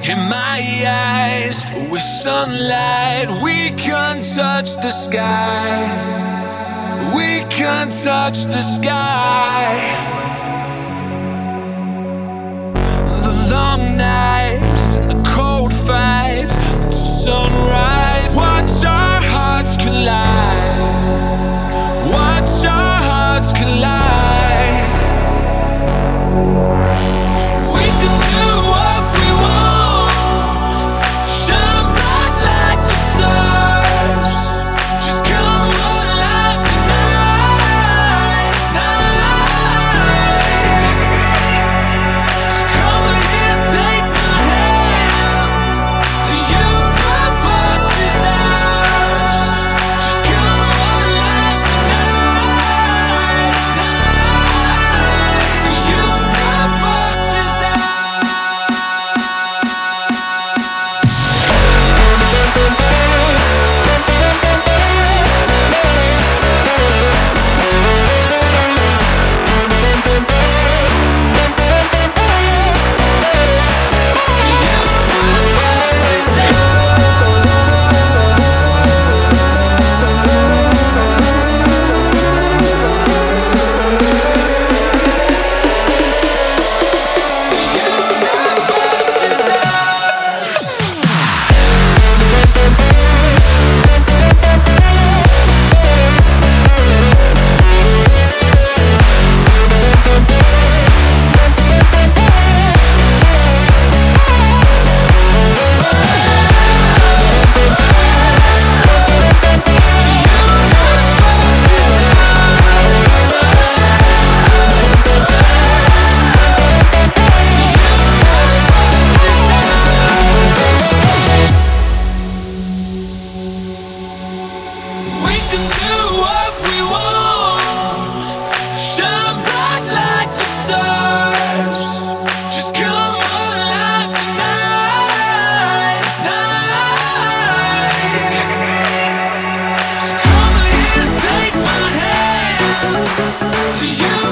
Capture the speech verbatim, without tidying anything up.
In my eyes, with sunlight, we can touch the sky. We can touch the sky. The long nights and the cold fights to sunrise. Watch our hearts collide. Watch our hearts collide. We can do what we want. Shine bright like the stars. Just come alive tonight, night. So come here, take my hand. The universe is ours. Just come alive tonight, night. The universe is ours. We can do what we want. Shine bright like the stars. Just come alive tonight, night. So come here, take my hand. You